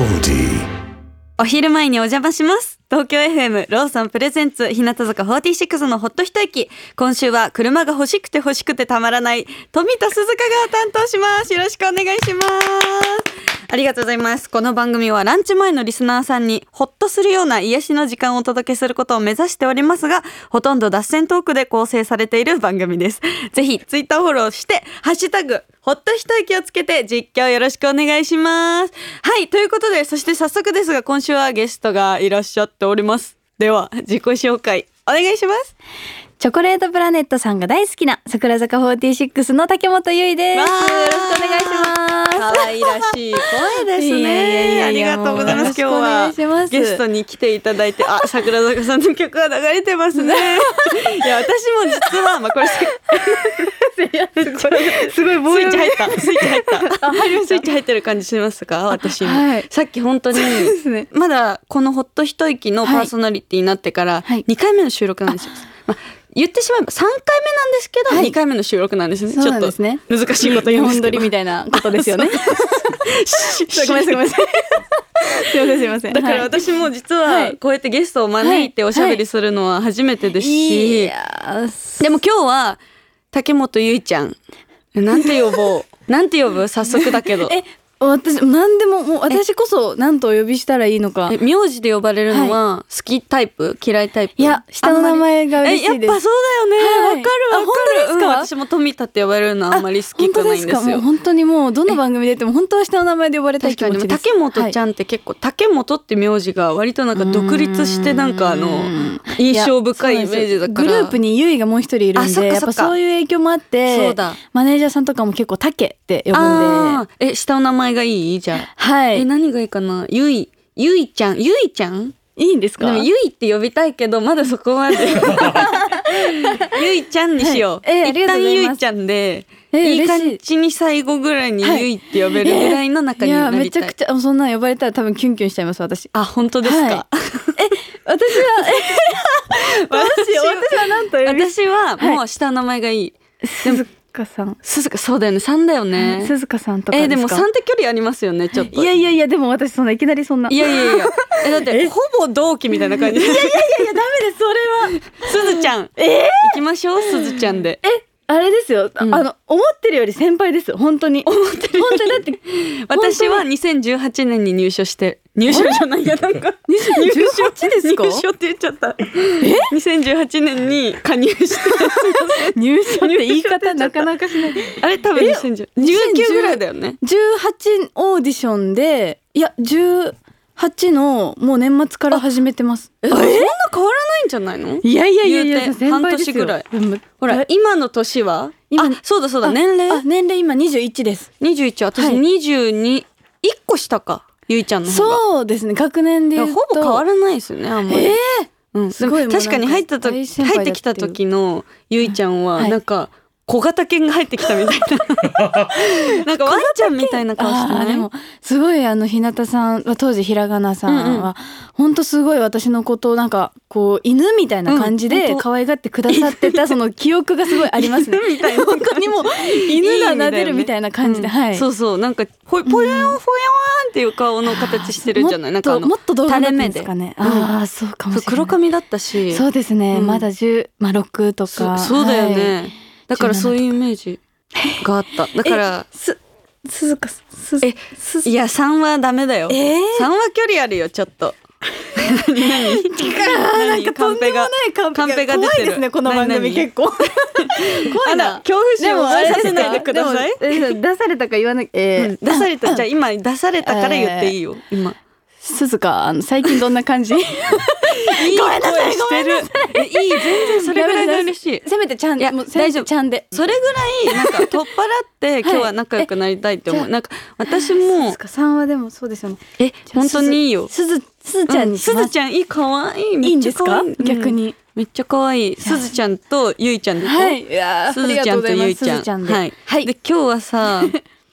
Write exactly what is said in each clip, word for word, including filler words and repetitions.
お昼前にお邪魔します。東京 エフエム ローソンプレゼンツ日向坂フォーティーシックスのほっと一息。今週は車が欲しくて欲しくてたまらない富田鈴香が担当します。よろしくお願いします。ありがとうございます。この番組はランチ前のリスナーさんにホッとするような癒しの時間をお届けすることを目指しておりますが、ほとんど脱線トークで構成されている番組です。ぜひツイッターフォローしてハッシュタグほっと一息をつけて実況よろしくお願いします。はい、ということで、そして早速ですが今週はゲストがいらっしゃっております。では自己紹介お願いします。 チョコレートプラネットさんが大好きな桜坂フォーティーシックスの竹本結衣です。よろしくお願いします。 可愛らしい声ですね。いやいやいや、ありがとうございます。今日はゲストに来ていただいて、あ、桜坂さんの曲が流れてますね。いや、私も実はまあこれすごい棒読みスイッチ入ったスイッチ入ったあ入りました。スイッチ入ってる感じしますか？私も、はい、さっき本当に、ね、まだこのほっと一息のパーソナリティになってからにかいめの収録なんですよ。まあ言ってしまえばさんかいめなんですけど、はい、にかいめの収録なんですね。 そうなんですね。 ちょっと難しいこと言いますけど、 日本撮りみたいなことですよね。ごめんなさいごめんなさい。すいませんすいません。 だから私も実はこうやってゲストを招いておしゃべりするのは初めてですし、いやでも今日は竹本結衣ちゃんなんて呼ぼうなんて呼ぶ早速だけどえ私何でももう私こそ何とお呼びしたらいいのか。 え名字で呼ばれるのは好きタイプ、はい、嫌いタイプ？ いや下の名前が嬉しいです。 やっぱそうだよね。わ、はい、かるわかる。本当ですか？うん、私も富田って呼ばれるのはあんまり好きくないんですよ。 本当ですか？もう本当にもうどの番組出ても本当は下の名前で呼ばれたい気持ちです。 竹本ちゃんって結構、はい、竹本って名字が割となんか独立してなんかあの印象深いイメージだから。 グループにゆいがもう一人いるんで、やっぱそういう影響もあって、そうだマネージャーさんとかも結構竹って呼ぶんで。 え下の名前がいい？じゃあはい。 え何がいいかな。ゆいゆいちゃんゆいちゃんいいんですか？ でもゆいって呼びたいけどまだそこまでゆいちゃんにしよう、はい。えー、一旦ゆいちゃんで、えー、いい感じに最後ぐらいにゆいって呼べるぐらいの中になりたい。 いやめちゃくちゃそんな呼ばれたら多分キュンキュンしちゃいます私。 あ本当ですか？はい、え私は私私は何と呼び私はもう下の名前がいい。 鈴鹿さん。 鈴鹿そうだよねさんだよね。 鈴鹿さんとかですか？ えー、でもさんって距離ありますよねちょっと。 いやいやいやでも私そんないきなりそんな。 いやいやいやえだってほぼ同期みたいな感じ。いやいやいやいやダメですそれは。 すずちゃん。えー、行きましょうすずちゃんで。 えあれですよ、うん、あの思ってるより先輩です本当に。 思ってるよりだって私はにせんじゅうはちねんに入所して入所じゃないやなんかにせんじゅうはちですか？ 入所って言っちゃった。えにせんじゅうはちねんに加入して入所って言い方なかなかしない。 あれ多分にせんじゅうじゅうきゅうぐらいだよね。 じゅうはちオーディションでいやじゅうはちのもう年末から始めてます。 えそんな変わらないんじゃないの？ いやいやいやいや先輩ですよ。 半年ぐらい。ほら今の年は今あそうだそうだ年齢あ年齢今にじゅういちです。 にじゅういち私にじゅうに、はい、いっこ下かゆいちゃんの方が。 そうですね学年で言うとほぼ変わらないですよねあんまり。えーうん、すごい確かに入ったと入ってきた時のゆいちゃんはなんか、はい小型犬が入ってきたみたいななんかワンちゃんみたいな顔してない？でもすごいあの日向さんは当時ひらがなさんは、うんうん、ほんとすごい私のことをなんかこう犬みたいな感じで可愛がってくださってたその記憶がすごいありますね。みたいな本当にもう犬が撫でるみたいな感じで、いい、ねうんはい、そうそうなんかぽよぽよんっていう顔の形してるじゃない？なんかあのもっと動画だったんですかね。ああそうかもしれない。 黒髪だったしそうですね、うん、まだじゅう、まあ、ろくとかそ, そうだよね、はいだからそういうイメージがあった。だからす鈴鹿すえいやさんはダメだよ、えー、さんは距離あるよちょっと。何何なんかとんでもないカンペが出てる。怖いですねこの番組結構。怖いな。 恐怖心を覚えさせないでください。 出されたか言わなきゃ、えーうん、 出されたじゃあ今出されたから言っていいよ、えー、今。 鈴鹿あの最近どんな感じ？いい声してる。えいい全然それぐらいが嬉しい。 せめてちゃんでもう大丈夫ちゃんで。 それぐらいなんか取っ払って今日は仲良くなりたいって思う。はい、なんか私も鈴鹿さんはでもそうですよね。 え本当にいいよ。 すずすずちゃんにします。 すずちゃんいい可愛いいいんですか？逆にめっちゃ可愛い。すずちゃんとゆいちゃんでしょ。 はい。いやすずちゃんとゆいちゃん。はい。はい。で今日はさ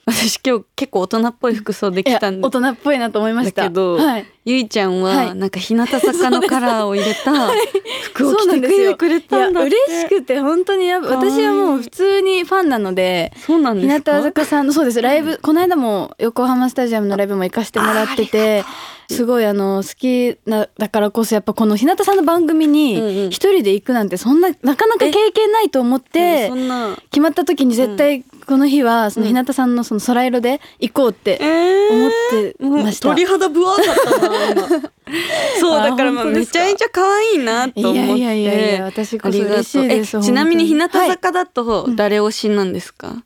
私今日結構大人っぽい服装できたんで大人っぽいなと思いました。 だけど、 はい、 ゆいちゃんははいなんか日向坂のカラーを入れた服を着てそうなんですよ。 くれたんだって。 いや嬉しくて本当にやっぱ私はもう普通にファンなので、 そうなんですか。 日向坂さんのそうですライブこの間も横浜スタジアムのライブも行かせてもらってて、すごいあの好きなだからこそやっぱこの日向さんの番組に一人で行くなんてそんななかなか経験ないと思ってそんな決まった時に絶対この日はその日向さんのその空色で行こうって思ってました。 えー、鳥肌ブワーだったな今そうだからまあめちゃめちゃ可愛いなと思って。 いやいやいやいや私こそ嬉しいです。 ちなみに日向坂だと誰推しなんですか？はい、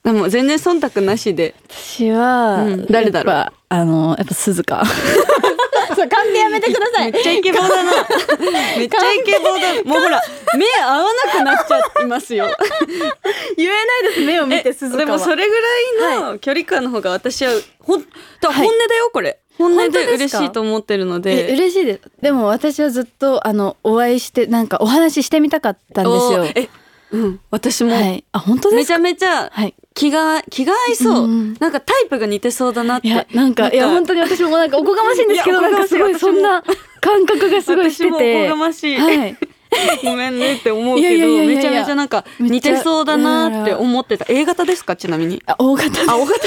でも全然忖度なしで。 私は、うん、 誰だろう。 あのやっぱ鈴鹿そうカンペやめてください。 めっちゃイケボーだなめっちゃイケボーだ。もうほら目合わなくなっちゃいますよ言えないです。目を見て鈴鹿は。 でもそれぐらいの距離感の方が私はほん本音だよこれ。本音で嬉しいと思ってるので。 え嬉しいです。でも私はずっとあのお会いしてなんかお話ししてみたかったんですよ。 えうん、私も、 はい、あ本当ですか。 めちゃめちゃ気が、気が合いそう、うん、なんかタイプが似てそうだなって。 いやなんかいや本当に私もなんかおこがましいんですけどなんかすごいそんな感覚がすごいしてて。 私もおこがましい、はい、ごめんねって思うけどいやいやいやいやめちゃめちゃなんか似てそうだなって思ってた。A 型ですかちなみに。 あ O 型。 あ O 型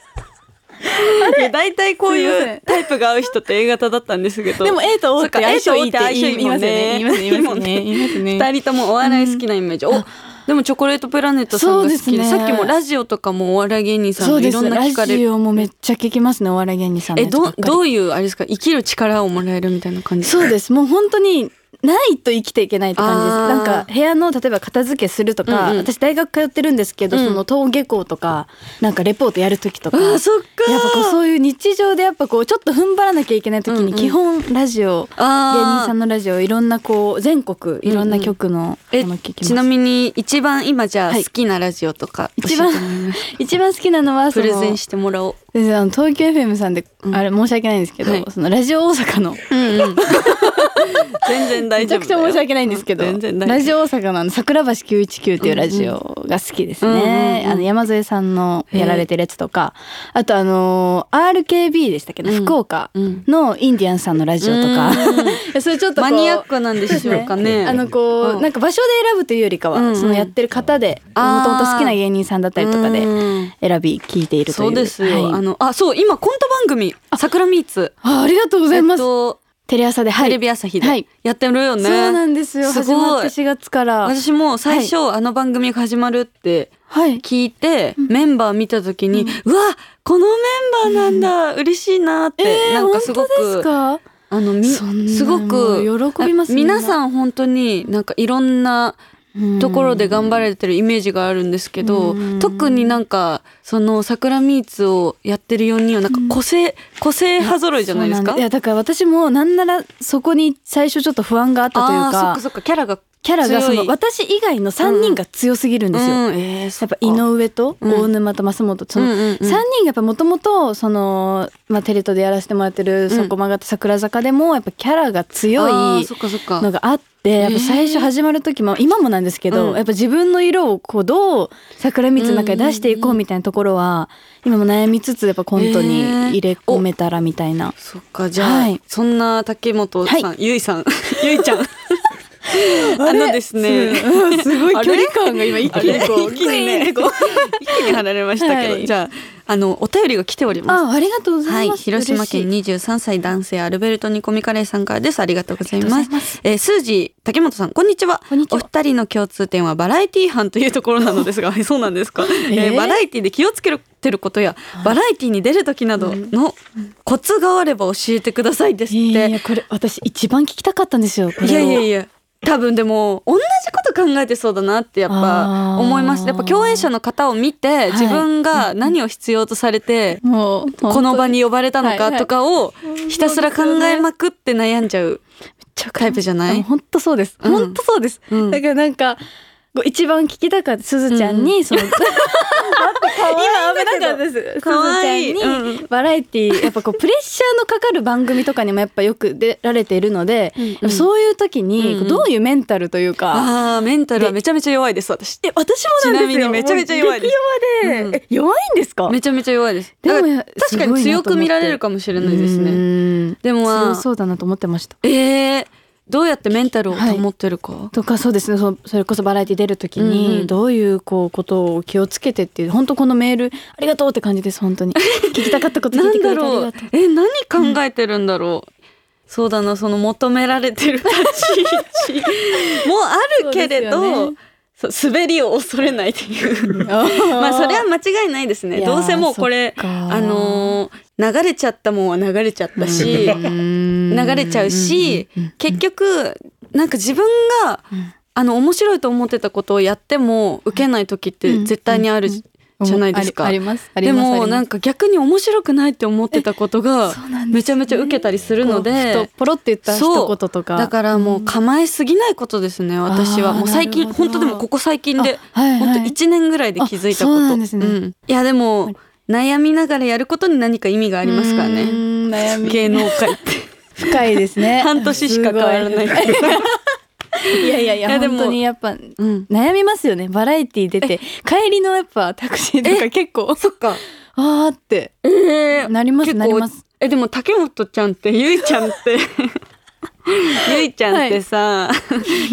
だいたいこういうタイプが合う人って A 型だったんですけど。 でも A と O って相性いいって言いますよね。言いますね。言いますね。言いますね。二人ともお笑い好きなイメージ。うん、おでもチョコレートプラネットさんが好きで、ね、さっきもラジオとかもお笑い芸人さんのいろんな聞かれる。 ラジオもめっちゃ聞きますねお笑い芸人さんのやつばっかり。 えどどういうあれですか生きる力をもらえるみたいな感じ。 そうですもう本当にないと生きていけないって感じです。なんか部屋の例えば片付けするとか、うんうん、私大学通ってるんですけど、うん、その登下校とかなんかレポートやる時とか、 あそっかやっぱこうそういう日常でやっぱこうちょっと踏ん張らなきゃいけない時に基本ラジオ、うんうん、芸人さんのラジオいろんなこう全国いろんな曲のもの聞きます。 ちなみに一番今じゃあ好きなラジオとか、はい、 一番一番好きなのはそのプレゼンしてもらおう。 あの東京 エフエム さんで、うん、あれ申し訳ないんですけど、はい、そのラジオ大阪の、うんうん、 全然大丈夫だよ。 めちゃくちゃ申し訳ないんですけど、うん、ラジオ大阪のあの桜橋きゅういちきゅうっていうラジオが好きですね、うんうん、あの山添さんのやられてるやつとか、あとあの アールケービー でしたっけど、うん、福岡のインディアンスさんのラジオとか、うん、それちょっとマニアックなんでしょうかね。 あのこう、うん、なんか場所で選ぶというよりかは、うん、そのやってる方でもともと好きな芸人さんだったりとかで選び聞いているという。 そうですよ、はい、あのあそう今コント番組桜ミーツあ, ありがとうございます、えっとテレ朝で、はい、 テレビ朝日でやってるよね、 はい、そうなんですよ。始まってしがつから私も最初、はい、あの番組が始まるって聞いて、はい、メンバー見た時に、うん、うわこのメンバーなんだ、うん、嬉しいなって、えー、なんかすごく本当ですか。 あのみすごく喜びます、ね、 皆さん本当になんかいろんなところで頑張られてるイメージがあるんですけど、特になんかその桜ミーツをやってるよにんはなんか個性、個性派揃いじゃないですか。 いやだから私もなんならそこに最初ちょっと不安があったというか、 あそっかそっかキャラがキャラがその私以外のさんにんが強すぎるんですよ、うんうんえー、やっぱ井上と大沼と増本、うん、そのさんにんがやっぱもともとその、まあ、テレ東でやらせてもらってるそこ曲がって桜坂でもやっぱキャラが強いのがあってやっぱ最初始まる時も今もなんですけど、うん、やっぱ自分の色をこうどう桜蜜の中で出していこうみたいなところは今も悩みつつやっぱコントに入れ込めたらみたいな、 えー、そっかじゃあ、はい、そんな竹本さん、はい、ゆいさんゆいちゃんあのですねすごい距離感が今一気にこう一気にね一気に離れましたけど、はい、じゃああのお便りが来ております。 あ、ありがとうございます、 はい、広島県にじゅうさんさい男性アルベルト煮込みカレーさんからです。ありがとうございます。ますえー、スージー竹本さんこんにちは。 こんにちは。 お二人の共通点はバラエティ班というところなのですがそうなんですか、えーえー、バラエティで気をつけてることやバラエティに出る時などのコツがあれば教えてくださいですって。いやいやこれ私一番聞きたかったんですよこれを。 いやいやいや多分でも同じこと考えてそうだなってやっぱ思います。やっぱ共演者の方を見て自分が何を必要とされてこの場に呼ばれたのかとかをひたすら考えまくって悩んじゃうタイプじゃない？ 本当そうです、うん、本当そうです、うん、だからなんか一番聞きたかったすずちゃんに、うん、その今危なかったです。すずちゃんにバラエティやっぱこうプレッシャーのかかる番組とかにもやっぱよく出られているので、うんうん、そういう時にどういうメンタルというか、 うんうん、あメンタルはめちゃめちゃ弱いです私。 え私もなんですよ。 ちなみにめちゃめちゃ弱いです。 激弱で、うん、え弱いんですか？ めちゃめちゃ弱いです。でも確かに強く見られるかもしれないですね。うんでも強そうだなと思ってました。 えーどうやってメンタルを保ってるか、 はい、とかそうですね そ, それこそバラエティ出る時にどういうこうことを気をつけてっていう本当このメールありがとうって感じです。本当に聞きたかったこと聞いてくれてありがとう。 え何考えてるんだろう、うん、そうだなその求められてる立ち位置もあるけれど滑りを恐れないっていうまあそれは間違いないですね。どうせもうこれあのー、流れちゃったもんは流れちゃったし流れちゃうし結局なんか自分があの面白いと思ってたことをやっても受けない時って絶対にあるじゃないですか。 ありますあります。 でもなんか逆に面白くないって思ってたことがめちゃめちゃ受けたりするので、 ポロって言った一言とかだからもう構えすぎないことですね。私はもう最近本当でもここ最近で本当いちねんぐらいで気づいたこと。 そうなんですね、うん、 いやでも悩みながらやることに何か意味がありますからね。悩み芸能界って深いですね。 半年しか変わらないいやいやいや、いや本当にやっぱ、うん、悩みますよね。バラエティ出て帰りのやっぱタクシーとか結構そっかあーって、えー、なりますなります。 えでも竹本ちゃんってゆいちゃんってゆいちゃんってさ、はい、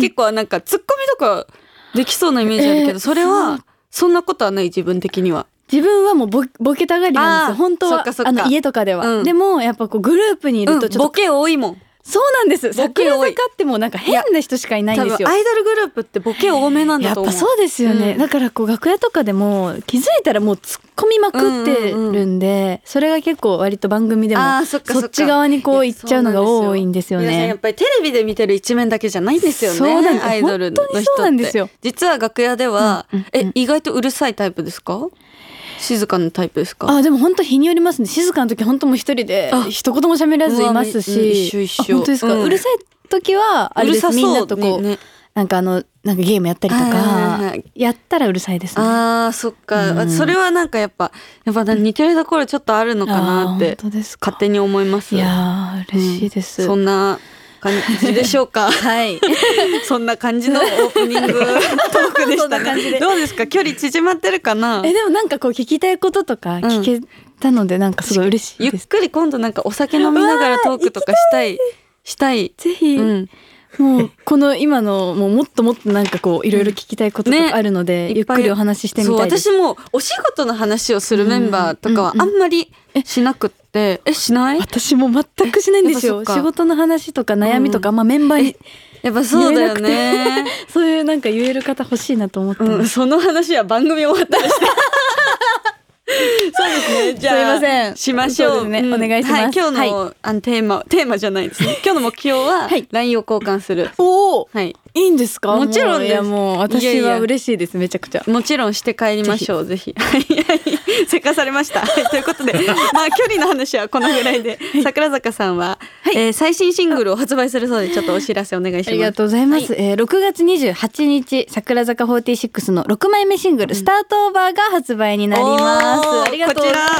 結構なんかツッコミとかできそうなイメージあるけど、えー、それはそんなことはない。自分的には自分はもう ボ, ボケたがりなんですよ本当は。 そっかそっかあの家とかでは、うん、でもやっぱこうグループにいるとちょっと、うん、 ボケ多いもん。 そうなんです。桜坂ってもうなんか変な人しかいないんですよ。 多分アイドルグループってボケ多めなんだと思う。 やっぱそうですよね、うん、だからこう楽屋とかでも気づいたらもう突っ込みまくってるんで、うんうんうん、それが結構割と番組でも そ, そっち側にこう行っちゃうのが多いんですよね。 やっぱりテレビで見てる一面だけじゃないんですよね。 そうなんです。 アイドルの人って本当にそうなんですよ。 実は楽屋では、うんうんうん、え意外とうるさいタイプですか？静かなタイプですか？ あでも本当日によりますね。静かな時本当もう一人で一言も喋らずいますし、うん、 一緒一緒。 本当ですか、うん、うるさい時はあれです。みんなとこう、ね、なんかあのなんかゲームやったりとか、はいはいはい、やったらうるさいですね。 あーそっか、うん、それはなんかやっぱやっぱ似てるところちょっとあるのかなって勝手に思います。 いや嬉しいです、 うん、そんな感じでしょうかはいそんな感じのオープニングトークでしたねどうですか距離縮まってるかな。 えでもなんかこう聞きたいこととか聞けたのでなんかすごい嬉しいです。 ゆっくり今度なんかお酒飲みながらトークとかしたいしたいぜひ、うん、もうこの今のもうもっともっとなんかこういろいろ聞きたいこととかあるので、ね、ゆっくりお話ししてみたいです。 そう私もお仕事の話をするメンバーとかはあんまりしなくって、うんうん、えしない？ 私も全くしないんですよ。仕事の話とか悩みとか、うん、まあメンバーにやっぱそうだよねそういうなんか言える方欲しいなと思ってます、 うん、その話は番組終わったらしてそうですね。じゃあすいませんしましょう。 ね、うん、お願いします。はい、 今日の、はい、あのテーマテーマじゃないですね。今日の目標は ライン を交換する。 おお、 はい。 いいんですか？ もちろんです。 いやもう私は嬉しいです。めちゃくちゃ。 もちろんして帰りましょう。ぜひ。はいはいせかされました。はい、ということで、まあ距離の話はこのぐらいで、桜坂さんは、はいえー、最新シングルを発売するそうでちょっとお知らせお願いします。ありがとうございます。はい、えー、ろくがつにじゅうはちにち桜坂フォーティーシックスのろくまいめシングル、うん、スタートオーバーが発売になります。ありがとうございます。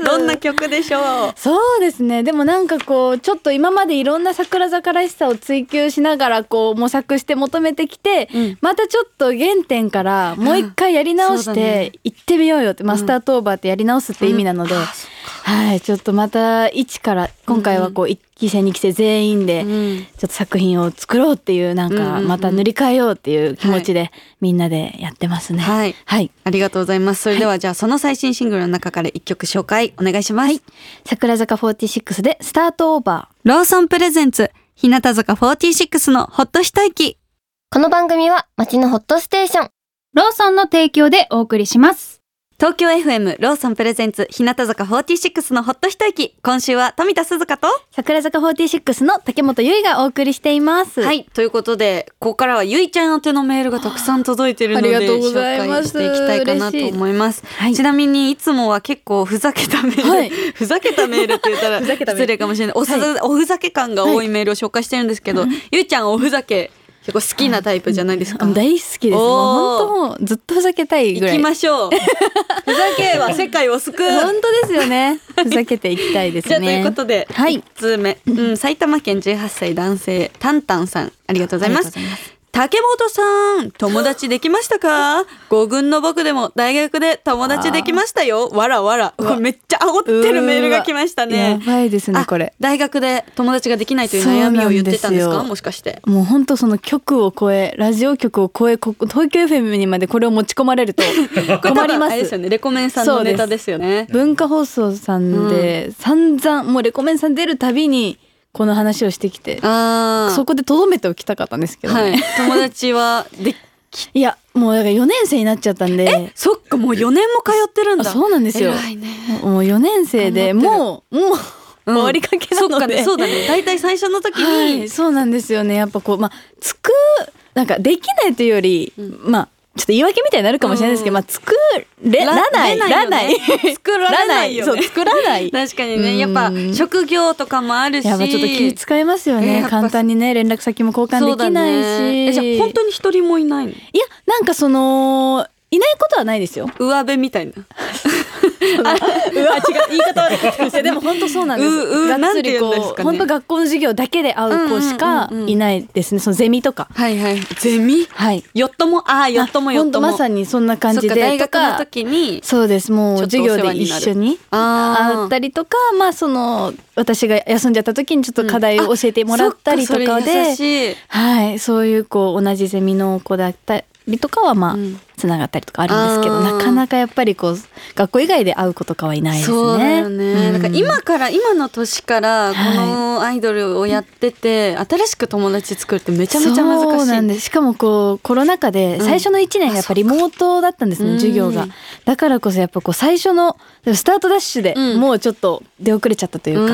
どんな曲でしょう？ そうですね。でもなんかこうちょっと今までいろんな桜坂らしさを追求しながらこう模索して求めてきて、うん、またちょっと原点からもう一回やり直して行ってみようよって、うん、まあ、スタートオーバーってやり直すって意味なので、うん、はいちょっとまた一から今回はこういっきせいにきせい全員でちょっと作品を作ろうっていうなんかまた塗り替えようっていう気持ちでみんなでやってますね。 はい、はい、ありがとうございます。それではじゃあその最新シングルの中からいっきょく紹介お願いします。はい、 桜坂フォーティーシックスでスタートオーバー。ローソンプレゼンツ日向坂フォーティーシックスのホッと一息。 この番組は街のホットステーションローソンの提供でお送りします。 東京 エフエム ローソンプレゼンツ日向坂フォーティーシックスのホッと一息。今週は富田鈴香と桜坂フォーティーシックスの竹本結衣がお送りしています。 はいということでここからはゆいちゃん宛てのメールがたくさん届いているので紹介していきたいかなと思います。はい、ちなみにいつもは結構ふざけたメール、はい、ふざけたメールって言ったら失礼かもしれない お, はい、おふざけ感が多いメールを紹介してるんですけど、はい、ゆいちゃんおふざけ結構好きなタイプじゃないですか。 大好きです。もう本当もうずっとふざけたいぐらい。 行きましょう。ふざけは世界を救う。 本当ですよね。ふざけていきたいですね。 じゃあということで、 はい、 いちつめ、うん、埼玉県じゅうはっさい男性タンタンさん、ありがとうございます。竹本さん、友達できましたか？ご軍の僕でも大学で友達できましたよ。わらわら。これめっちゃ煽ってるメールが来ましたね。 やばいですねこれ。 大学で友達ができないという悩みを言ってたんですか？もしかして。 もう本当その局を超え、ラジオ局を超え、こ東京 エフエム にまでこれを持ち込まれると困ります。 あれですよね。レコメンさんのネタですよね。 文化放送さんで散々、もうレコメンさん出るたびにこの話をしてきて、あそこでとどめておきたかったんですけどね、はい、 友達はできいやもうだからよねん生になっちゃったんで。 えそっか、もうよねんも通ってるんだ。 そうなんですよ。偉いね。もうよねん生でもうもう終わりかけなので、 うん、そうだね。大体最初の時に、はい、 そうなんですよね。やっぱこうまあつくなんかできないというより、うん、まあちょっと言い訳みたいになるかもしれないですけど、うん、まあ作れらないらない作らないよね。 そう作らない確かにね、やっぱ職業とかもあるし、 やっぱちょっと気使いますよね、えー、簡単にね連絡先も交換できないし、ね、 えじゃあ本当に一人もいないの？いやなんかそのいないことはないですよ。 上辺みたいなあ、うわ違う言い方悪い。でも本当そうなんです。ううがっつりこう、ね、本当学校の授業だけで会う子しかいないですね。そのゼミとか。 はいはい。ゼミ？はい。ヨットもああヨットもヨットも。 まさにそんな感じで。 大学の時に。 そうですもう授業で一緒に会ったりとか、まあその私が休んじゃった時にちょっと課題を教えてもらったりとかで、うん、はいそういうこう同じゼミの子だったりとかはまあ。うんつながったりとかあるんですけど、なかなかやっぱりこう学校以外で会う子とかはいないですね。 そうだよね、うん、だから今から今の年からこのアイドルをやってて、はい、新しく友達作るってめちゃめちゃ難しい。 そうなんです。しかもこうコロナ禍で最初のいちねんがやっぱりリモートだったんですね、うん、授業が。だからこそやっぱこう最初のスタートダッシュでもうちょっと出遅れちゃったというか、うん、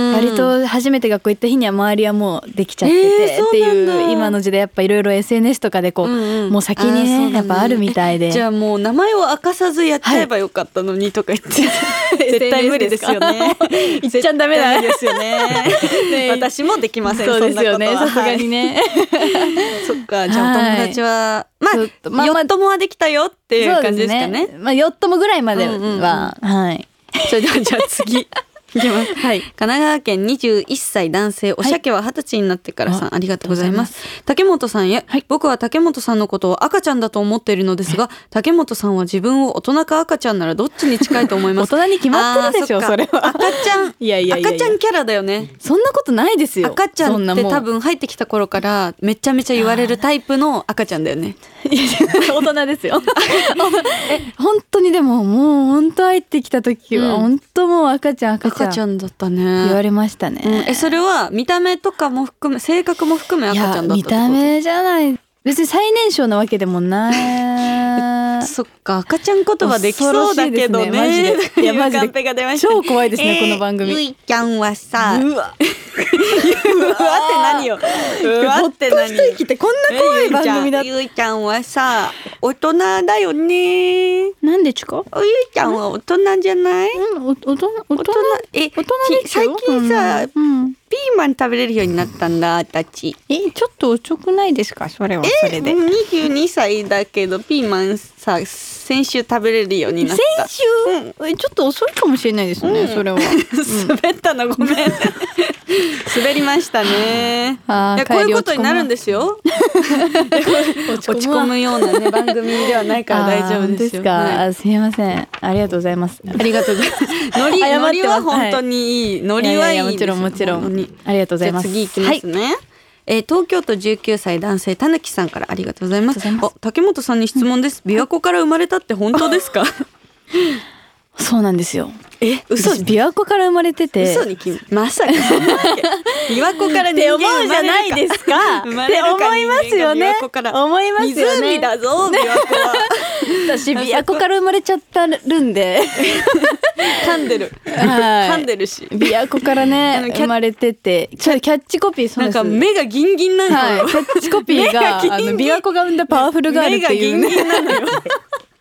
割と初めて学校行った日には周りはもうできちゃっててっていう今の時代やっぱいろいろ エスエヌエス とかでこう、うんうん、もう先にねやっぱあるみたいで、 じゃあもう名前を明かさずやっちゃえばよかったのにとか言って、はい、絶対無理ですよね。 言っちゃダメなんですよね。 ね私もできません。 そうですよね。さすがにね。 そっか、じゃあお友達は、まあ、まあ、ヨットもはできたよっていう感じですかね。 まあヨットもぐらいまでは、うんうんうん、はい。 それではじゃあ次。いきます、はい、神奈川県にじゅういっさい男性、お鮭ははたちになってからさん、はい、ありがとうございます。竹本さんへ、はい、僕は竹本さんのことを赤ちゃんだと思っているのですが、竹本さんは自分を大人か赤ちゃんならどっちに近いと思います？ 大人に決まってるでしょ。 そ, それは赤ちゃんいやいやいやいや赤ちゃんキャラだよね。 そんなことないですよ。 赤ちゃんって多分入ってきた頃からめちゃめちゃ言われるタイプの赤ちゃんだよね。 大人ですよ。え本当にでももう本当入ってきた時は、うん、本当もう赤ちゃん赤ちゃん赤ちゃんだったね。 言われましたね、 うん、えそれは見た目とかも含め性格も含め赤ちゃんだったってこと？ いや見た目じゃない。別に最年少なわけでもない。 そっか赤ちゃん言葉できそうだけどね。マジでいやマジで超怖いですね、えー、この番組。 ゆいちゃんはさうわうわって何よ。うわって何。 ほっと一息ってこんな怖い番組だ。 ゆいちゃんはさ大人だよね。 なんでちか？ ゆいちゃんは大人じゃない？ うん、大人大人大人え大人ですよ。最近さ、うんうん、ピーマン食べれるようになったんだたち。 えちょっと遅くないですか？それはそれで。 にじゅうにさいだけどピーマンさ先週食べれるようになった。 先週、うん、ちょっと遅いかもしれないですね、うん、それは。 滑ったのごめん。滑りましたね。いやこういうことになるんですよ。落ち込むようなね番組ではないから大丈夫ですよ。 ですか、はい、すみませんありがとうございます。 ありがとうございます。ノリノリは本当にいい、はい、ノリはいいです。 もちろんもちろんありがとうございます。 じゃあ次いきますね、はい。えー、東京都じゅうきゅうさい男性たぬきさんからありがとうございます。あ竹本さんに質問です。琵琶湖から生まれたって本当ですか？ そうなんですよ。 え嘘？ 琵琶湖から生まれてて。 嘘に決めまさかそんなわけ。琵琶湖から人間生まれるか。って思うじゃないですか。生まれるかって思いますよね。 琵琶湖から思いますよね。 湖だぞ琵琶湖は。 私琵琶湖から生まれちゃったるんで。 噛んでる。噛んでるし。 琵琶湖からね生まれてて。キャッチコピーそうです。 なんか目がギンギンなのよ。 はい、キャッチコピーがあの琵琶湖が生んだパワフルガールっていう。 目がギンギンなのよ。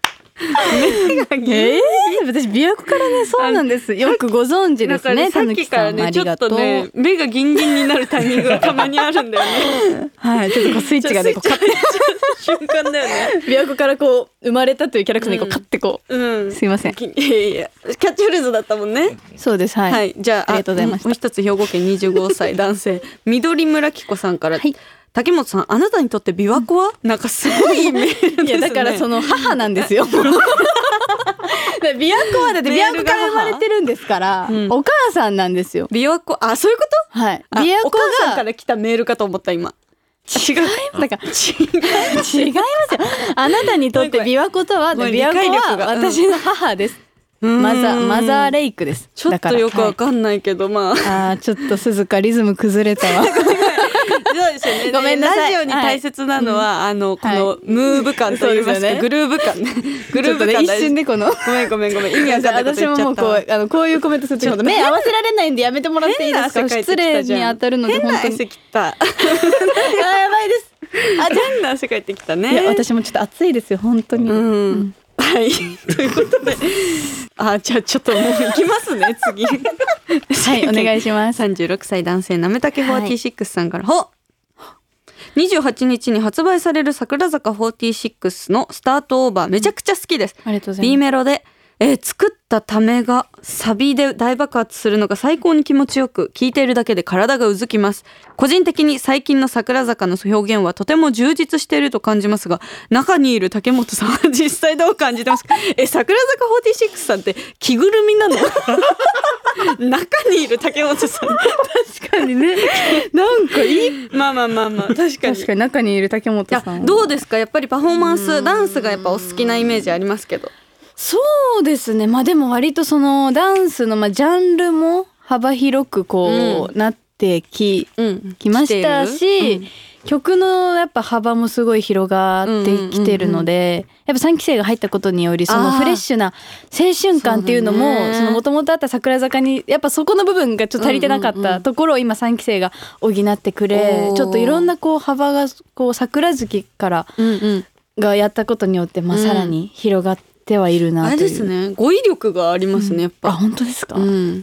目がギンえー、私琵琶湖からね、そうなんです。よくご存知ですね。 さっきからね、ちょっとね、目がギンギンになるタイミングがたまにあるんだよね。 はい、ちょっとこうスイッチがね、こうカッて瞬間だよね。 琵琶湖からこう生まれたというキャラクターにこうカッてこう、 うん、 すいません。 いやいや、キャッチフレーズだったもんね。 そうです。はい。 はい、じゃあ、 ありがとうございました。 もう一つ兵庫県にじゅうごさい男性緑村紀子さんから。 はい。 竹本さん、あなたにとって琵琶湖は、うん、なんかすごいメールですね。 いやだからその母なんですよ。琵琶湖はだって琵琶湖から生まれてるんですから、うん、お母さんなんですよ。 琵琶湖、あ、そういうこと？はい。 琵琶湖がお母さんから来たメールかと思った今。 違います。だから違いますよ。あなたにとって琵琶湖とは、琵琶湖は私の母です。マザーマザーレイクです。 ちょっとよくわかんないけど、まあ。 あ、ちょっと鈴鹿リズム崩れたわ。 そうですよね。ごめんなさい。ラジオに大切なのは、はい、あのこのムーブ感といいますか、はい、グルーヴ感ね。グルーヴ感、 一瞬でこのごめんごめんごめん、意味わかんないこと言っちゃった。 私ももうこうあのこういうコメントすると目合わせられないんでやめてもらっていいですか。失礼に当たるので本当に。 変な汗きた。やばいです。 あ、変な汗かいてきたね。 いや私もちょっと暑いですよ本当に。うん。うん、 はい、ということで、あ、じゃあちょっともう行きますね次。 はい、お願いします。 さんじゅうろくさい男性なめたけフォーティーシックスさんから、はい、ほにじゅうはちにちに発売される桜坂フォーティーシックスのスタートオーバーめちゃくちゃ好きです。 ありがとうございます。 B メロで、えー、作ったためがサビで大爆発するのが最高に気持ちよく、聴いているだけで体がうずきます。個人的に最近の桜坂の表現はとても充実していると感じますが、中にいる竹本さんは実際どう感じてますか？え、桜坂フォーティーシックスさんって着ぐるみなの？中にいる竹本さん確かにね、なんかいいまあまあまあまあ、確かに確かに中にいる竹本さん、 どうですか？やっぱりパフォーマンスダンスがやっぱお好きなイメージありますけど。 そうですね、まあでも割とそのダンスのまあジャンルも幅広くこう、うん、なってき、うん、きましたし、うん、曲のやっぱ幅もすごい広がってきてるので、やっぱさんき生が入ったことによりそのフレッシュな青春感っていうのもその元々あった桜坂にやっぱそこの部分がちょっと足りてなかったところを今さんき生が補ってくれ、ちょっといろんなこう幅がこう桜月からがやったことによってまあさらに広がってではいるなという。 あれですね、語彙力がありますね、うん、やっぱ。 あ、本当ですか。うん、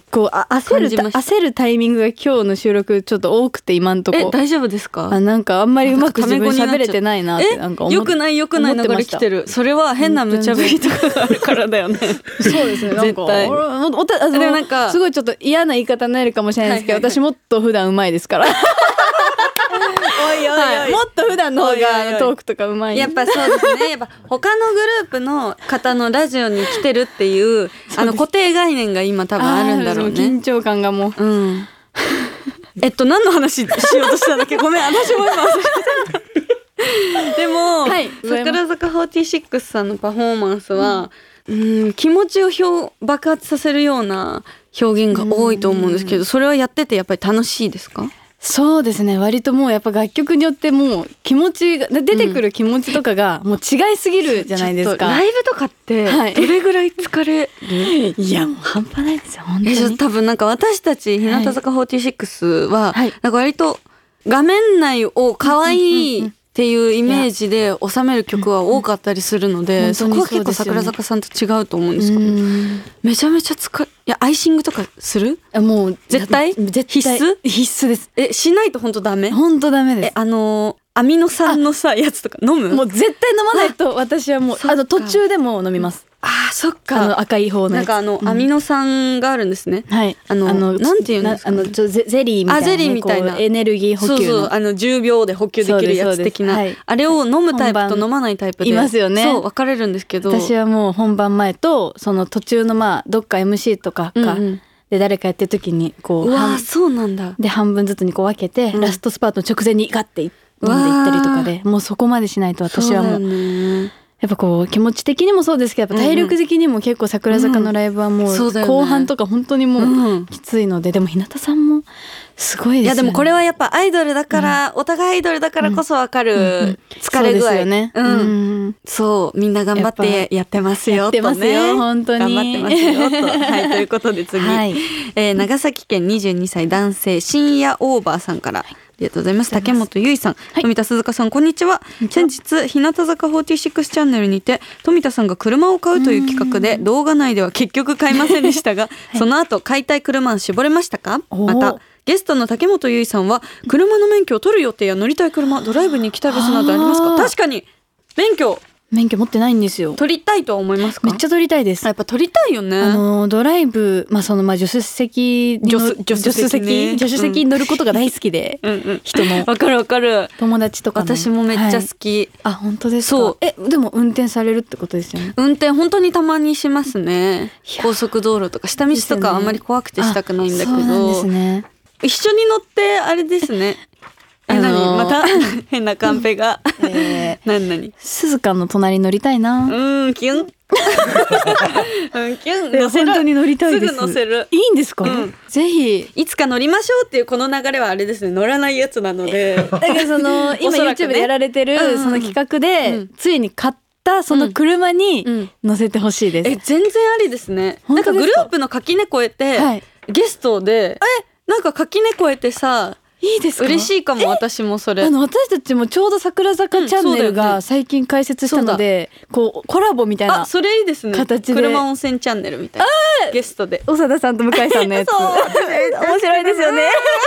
こうあ焦る焦るタイミングが今日の収録ちょっと多くて今んとこ。 え、大丈夫ですか？ あ、なんかあんまりうまく自分喋れてないなってなんか思って。 よくないよくない流れ来てる。それは変な無茶ぶりとかがあるからだよね。そうですね。 絶対。おたあでもなんかすごいちょっと嫌な言い方になるかもしれないですけど、はいはいはい、私もっと普段うまいですから。おいおいおい、はい、もっと普段の方がトークとかうまい。 やっぱそうですね。やっぱ他のグループの方のラジオに来てるっていうあの固定概念が今多分あるんだろうね。 緊張感がもう。うん、 えっと何の話しようとしたんだっけ？ごめん、私も今忘れた。でも、はい、桜坂フォーティーシックスさんのパフォーマンスは、うん、うん気持ちを表爆発させるような表現が多いと思うんですけど、それはやっててやっぱり楽しいですか？ そうですね、割ともうやっぱ楽曲によってもう気持ちが出てくる気持ちとかがもう違いすぎるじゃないですか、 うん、ライブとかってどれぐらい疲れる？ はい、いやもう半端ないですよ本当に。 え、多分なんか私たち日向坂フォーティーシックスは、はい、なんか割と画面内を可愛いっていうイメージで収める曲は多かったりするので、そこは結構桜坂さんと違うと思うんですけど、めちゃめちゃ疲れ、いやアイシングとかする？ もう絶対必須必須です。 え、しないと本当ダメ？ 本当ダメです。 え、あのアミノ酸のさやつとか飲む？ もう絶対飲まないと。私はもうあの途中でも飲みます。 あー、そっか。 あの赤い方のやつ、 なんかあの、うん、アミノ酸があるんですね。はい。あの、あのなんていうんですか、ね、 あのちょゼゼリーみたいな、ね、 あ、ゼリーみたいなエネルギー補給の。 そうそう、あのじゅうびょうで補給できるやつ的な、はい、あれを飲むタイプと飲まないタイプでいますよね。 そう分かれるんですけど、 私はもう本番前とその途中のまあどっか エムシー とかか、うんうん、で誰かやってる時にこう、 うわ、そうなんだ。 で半分ずつにこう分けて、うん、ラストスパートの直前にガッて飲んでいったりとかで、もうそこまでしないと私はもう。やっぱこう気持ち的にもそうですけど、やっぱ体力的にも結構桜坂のライブはもう後半とか本当にもうきついので、でも日向さんもすごいですよね。 いやでもこれはやっぱアイドルだから、うん、お互いアイドルだからこそ分かる疲れ具合、うんうん、そうですよね、うんうん、そうみんな頑張ってやってますよとね。 やってますよ本当に頑張ってますよと、はい、ということで次、はい、えー、長崎県にじゅうにさい男性深夜オーバーさんから、 りがとうございます。竹本結衣さん、はい、富田鈴香さんこんにちは。先日日向坂フォーティーシックスチャンネルにて富田さんが車を買うという企画で動画内では結局買いませんでしたが、はい、その後買いたい車を絞れましたか？またゲストの竹本結衣さんは車の免許を取る予定や乗りたい車、ドライブに行きたいバスなどありますか？確かに免許免許持ってないんですよ。 取りたいとは思いますか？ めっちゃ取りたいです。 やっぱ取りたいよね。 あのドライブ、まあそのまあ助手席に助手席、ね、 助手席に乗ることが大好きで、うん、人のわかるわかる。 友達とかの私もめっちゃ好き。 はい、あ本当ですか？ そう。 えでも運転されるってことですよね。 運転本当にたまにしますね。高速道路とか下道とかあんまり怖くてしたくないんだけど。 そうなんですね。 一緒に乗ってあれですね。え、何また変なカンペが、えー、何何鈴鹿の隣乗りたいな。 うんキュンうんキュン乗せる。 本当に乗りたいです。 すぐ乗せる。 いいんですか、うん、ぜひいつか乗りましょうっていうこの流れはあれですね、乗らないやつなのでだからその今 YouTube でやられてるその企画で、うん、ついに買ったその車に乗せてほしいです、うんうん、 え全然ありですね。なんかグループの垣根越えて、はい、ゲストでえなんか垣根越えてさいいですか？ 嬉しいかも。私もそれあの私たちもちょうど桜坂チャンネルが最近開設したので、うんね、こうコラボみたいな形で。あそれいいですね。 車温泉チャンネルみたいなゲストで長田さんと向井さんのやつ面白いですよね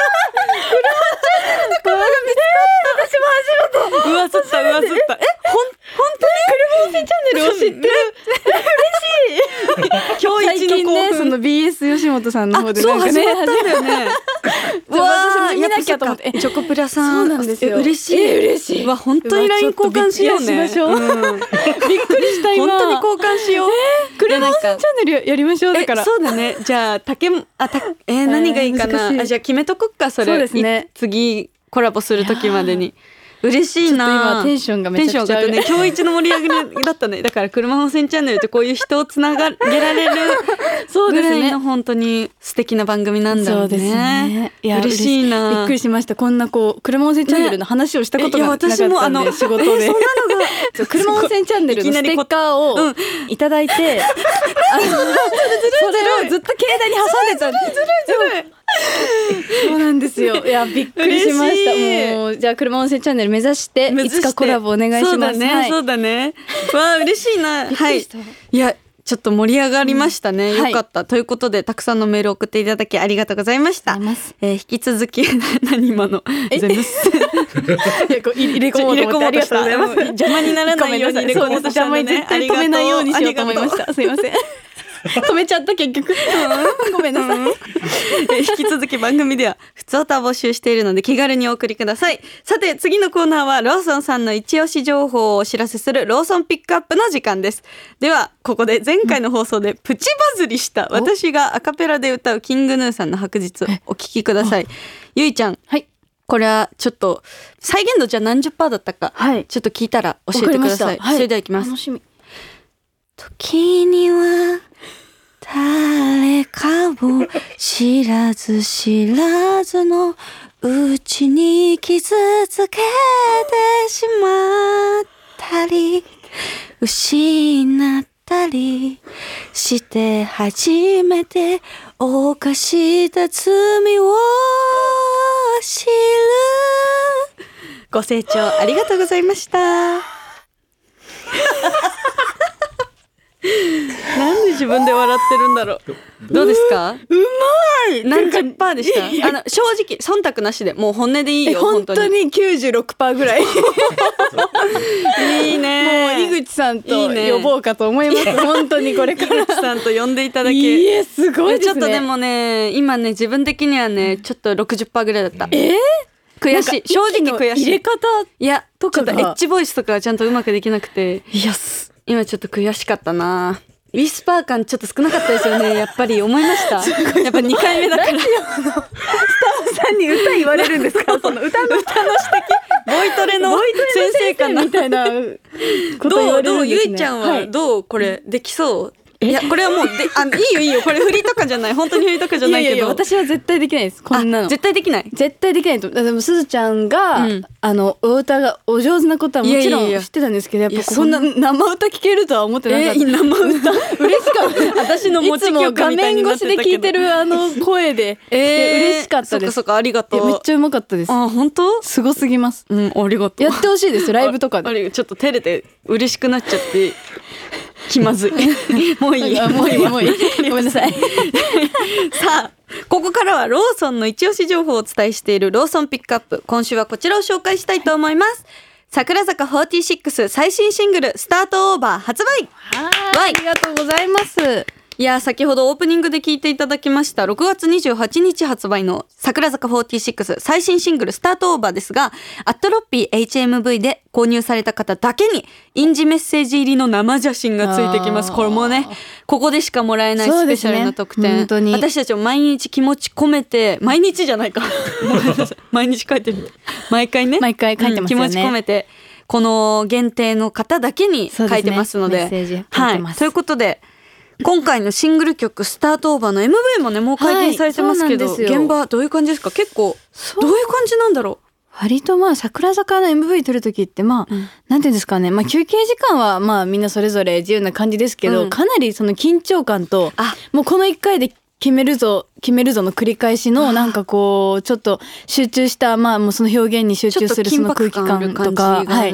車が見つかった私も初めてうわそったうわそったえほん本当に車温泉チャンネルを知ってる嬉しい今日一の興奮。 最近ねその ビーエス 吉本さんの方でなんかねそう始まったんだよねうわ私も見なきゃと思ってチョコプラさんそうなんですよ。 嬉しいえ嬉しい。 わ本当に ライン 交換しようね。 びっくりしましょう、うん、びっくりした今本当に交換しよう、 えー、車温泉チャンネルやりましょう。だからそうだね。じゃあ竹あたえー、何がいいかな、えー、あじゃあ決めとこっかそれ。 そうですね。 次コラボする時までに嬉しいな。 ちょっと今テンションがめちゃくちゃ上がね。今日一の盛り上がりだったね。だから車温泉チャンネルってこういう人をつながげられるそうですね。ぐらいの本当に素敵な番組なんだよね。そうですね。いや嬉しいな。 びっくりしました。こんなこう車温泉チャンネルの話をしたことがなかったんで、ね、いや私もあの仕事で、えー、そんなのが車温泉チャンネルのステッカーをいただいて、うん、あのそれをずっと携帯に挟んでたんで。ずるいずるいそうなんですよ。いやびっくりしました。もうじゃあ車温泉チャンネル目指していつかコラボお願いします。そうだね、 はい、 そうだね。わあ嬉しいな。はい。いやちょっと盛り上がりましたね。うん、よかった、はい、ということでたくさんのメールを送っていただきありがとうございました。えー、引き続き何今の全部入れ込もうと思ってありがとうございます。邪魔にならないように入れ込もうとしたので、ね、 邪魔に絶対止めないようにしようと思いました。すいません。止めちゃった結局、うん、ごめんなさい、うん、 え引き続き番組ではふつおた募集しているので気軽にお送りください。さて次のコーナーはローソンさんの一押し情報をお知らせするローソンピックアップの時間です。ではここで前回の放送でプチバズりした私がアカペラで歌うキングヌーさんの白日お聞きください。ゆいちゃん、はい、これはちょっと再現度じゃ何十パーだったか、はい、ちょっと聞いたら教えてください。はい、それではいきます。 楽しみ。 時には誰かを知らず知らずのうちに傷つけてしまったり失ったりして初めて犯した罪を知る。ご清聴ありがとうございましたなんで自分で笑ってるんだろう。どうですか？うまい。 何十パーでした？あの正直忖度なしでもう本音でいいよ。 本当に きゅうじゅうろくパーセント ぐらいいいね。 もう井口さんと呼ぼうかと思います。いい、ね、本当にこれから井口さんと呼んでいただけ。 いやすごいですね。 ちょっとでもね今ね自分的にはねちょっと ろくじゅっパーセント ぐらいだった。 えー悔しい。正直悔しい。 入れ方いやとかちょっとエッジボイスとかちゃんとうまくできなくて、 いや今ちょっと悔しかったな。ウィスパー感ちょっと少なかったですよね。やっぱり思いました。やっぱにかいめだから。スタッフさんに歌言われるんですか？その歌の歌の指摘、 ボイトレの先生感みたいなこと言われるんですね。 どうどうゆいちゃんはどうこれできそう？ いやこれはもうであいいよいいよこれ振りとかじゃない本当に振りとかじゃないけどいやいや私は絶対できないですこんなの。 絶対できない。 絶対できないと。でもすずちゃんが、うん、あのお歌がお上手なことはもちろん知ってたんですけど、やっぱこんな生歌聴けるとは思ってなかった。 えー、生歌嬉しかった私の持ち曲みたいになってたけど、いつも画面越しで聞いてるあの声で、えー、嬉しかったです。 そっかそっかありがとう。 めっちゃうまかったです。 あ本当すごすぎます。 うんありがとう。 やってほしいですライブとかで。 あれちょっと照れて嬉しくなっちゃって気まずいもういいもういいもういいごめんなさいさあここからはローソンの一押し情報をお伝えしているローソンピックアップ。今週はこちらを紹介したいと思います。桜坂フォーティーシックス最新シングルスタートオーバー発売。 はいありがとうございます。 いや先ほどオープニングで聞いていただきましたろくがつにじゅうはちにち発売の桜坂フォーティーシックス最新シングルスタートオーバーですが、アットロッピー エイチエムブイ で購入された方だけに印字メッセージ入りの生写真がついてきます。これもねここでしかもらえないスペシャルな特典、ね、本当に私たちも毎日気持ち込めて毎日じゃないか毎日書いてる毎回ね毎回書いてますよね、 うん、気持ち込めてこの限定の方だけに書いてますので、 そうですね、メッセージ書いてます、 はい、ということで今回のシングル曲スタートオーバーの エムブイ もねもう解禁されてますけど、はい、現場どういう感じですか？結構どういう感じなんだろう。 割とまあ桜坂の エムブイ 撮るときってまあ、うん、なんていうんですかね、まあ、休憩時間はまあみんなそれぞれ自由な感じですけど、うん、かなりその緊張感ともうこのいっかいで決めるぞ決めるぞの繰り返しのなんかこうちょっと集中したまあもうその表現に集中するその空気感とか、はい、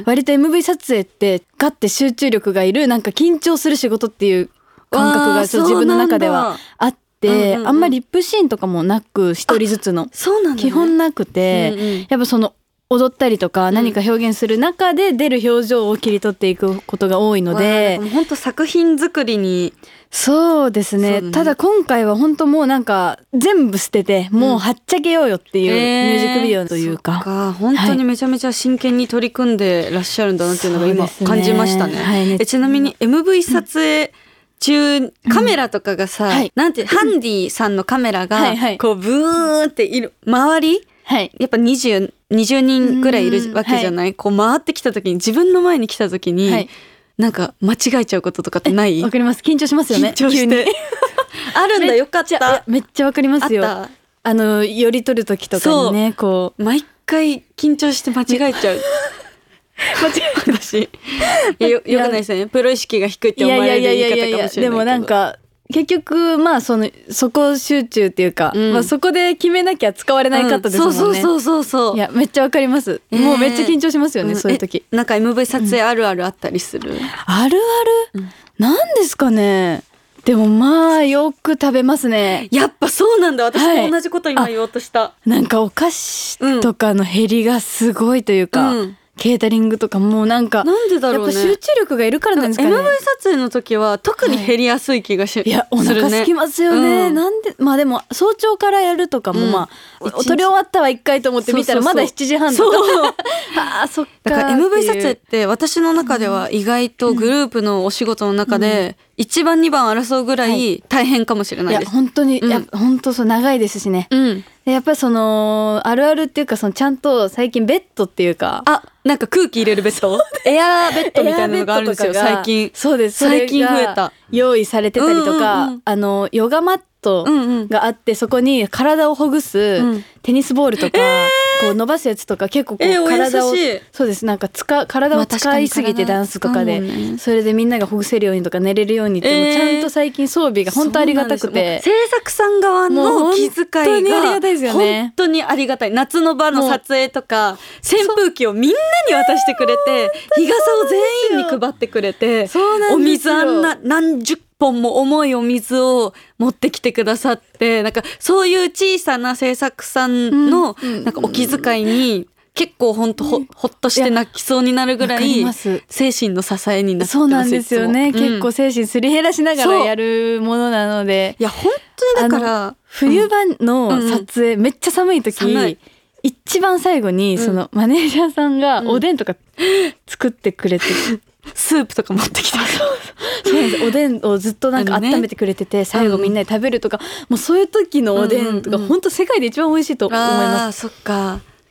割と エムブイ 撮影ってガッて集中力がいるなんか緊張する仕事っていう感覚がちょっと自分の中ではあって、うんうんうん、あんまりリップシーンとかもなく一人ずつのそうなんだ、ね、 基本なくて、うんうん、やっぱその踊ったりとか何か表現する中で出る表情を切り取っていくことが多いので、 本当作品作りにそうです ね, ねただ今回は本当もうなんか全部捨ててもうはっちゃけようよっていうミュージックビデオというか、 えー、か本当にめちゃめちゃ真剣に取り組んでらっしゃるんだなっていうのが今感じました ね, ね、はい、えちなみに エムブイ 撮影中カメラとかがさ、うんはい、なんてハンディさんのカメラがこうブーっている周り、はい、やっぱにじゅう、にじゅうにんぐらいいるわけじゃない、はい、こう回ってきた時に自分の前に来た時に、はい、なんか間違えちゃうこととかってない？ わかります。緊張しますよね。 緊張してあるんだよかった。 めっちゃわかりますよ。あ, あの寄り取る時とかにねこう毎回緊張して間違えちゃう間違えたしよ, よくないですよね。プロ意識が低いって思われる言い方かもしれないけど、 でもなんか結局まあそのそこ集中っていうか、うんまあ、そこで決めなきゃ使われないかったですもんね、うん、 そうそうそうそう。 いやめっちゃわかります、えー、もうめっちゃ緊張しますよね、うん、そういう時。 なんか エムブイ 撮影あるあるあったりする、うん、 あるある、うん、なんですかね。でもまあよく食べますね。 やっぱそうなんだ。私も同じこと今言おうとした、はい、 なんかお菓子とかの減りがすごいというか、うんケータリングとかもうなんかなんでだろうね。 やっぱ集中力がいるからなんですかね。 エムブイ 撮影の時は特に減りやすい気がし、はい、 いやお腹空きますよね、うん、なんでまあでも早朝からやるとかもまあ、うん、撮り終わったはいっかいと思って見たらまだしちじはんとかそうあそっかだから エムブイ 撮影って私の中では意外とグループのお仕事の中でいちばんにばん争うぐらい大変かもしれないです、 はい、いや本当に、うん、いや本当そう長いですしね、うんやっぱりそのあるあるっていうかそのちゃんと最近ベッドっていうかあなんか空気入れるベッドエアーベッドみたいなのがあるんですよ最近。 そうです最近増えた用意されてたりとか、うんうんうん、あのヨガマットがあって、うんうん、そこに体をほぐすテニスボールとか、えー、こう伸ばすやつとか結構こう体を、えー、そうですなんか使体を使いすぎてダンスとかで、ね、それでみんながほぐせるようにとか寝れるようにって、えー、ちゃんと最近装備が本当ありがたくて制作さん側の気遣いが本当にありがたいですよね。 本当にありがたい。夏の場の撮影とか扇風機をみんなに渡してくれて日傘を全員に配ってくれてお水あんな何十本も重いお水を持ってきてくださってなんかそういう小さな制作さんのなんかお気遣いに結構ほんと ほ, ほっとして泣きそうになるぐらい精神の支えになってます。 そうなんですよね、うん、結構精神すり減らしながらやるものなのでいや本当にだから冬場の撮影、うん、めっちゃ寒い時、うん、一番最後にそのマネージャーさんがおでんとか作ってくれて、うん、 スープとか持ってきたそうなんです。おでんをずっとなんか温めてくれてて、ね、最後みんなで食べるとか、うん、もうそういう時のおでんとか、うんうんうん、本当世界で一番美味しいと思います。 あそっか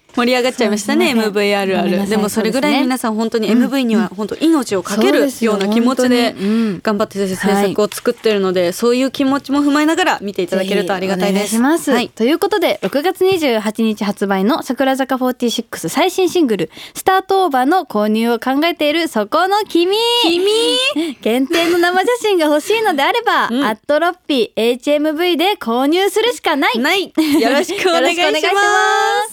盛り上がっちゃいましたね。 エムブイ あるある。でもそれぐらい皆さん本当に エムブイ には本当命をかけるような気持ちで頑張って制作を作ってるので、そういう気持ちも踏まえながら見ていただけるとありがたいです。 お願いします、はい、ということでろくがつにじゅうはちにち発売の櫻坂フォーティーシックス最新シングルスタートオーバーの購入を考えているそこの君君限定の生写真が欲しいのであれば、うん、アットロッピー エイチエムブイ で購入するしかないないよろしくお願いします。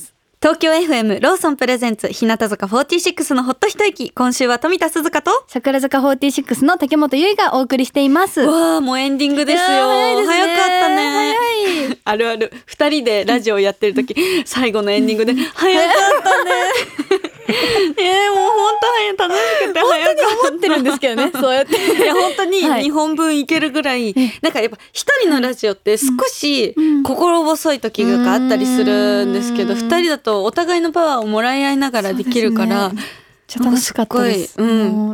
東京 エフエム ローソンプレゼンツ日向坂フォーティーシックスのほっと一息。今週は富田鈴香と櫻坂フォーティーシックスの竹本結衣がお送りしています。 わあもうエンディングですよ。 早いですね。 早かったね。 早いあるある二人でラジオやってる時最後のエンディングで早かったねえー、もう本当楽しくて早かった。 本当に思ってるんですけどねそうやっていや本当ににほんぶんいけるぐらい、はい、なんかやっぱ一人のラジオって少し心細い時があったりするんですけど、二、うん、人だとお互いのパワーをもらい合いながらできるから、 ちょっと楽しかったです。 うん、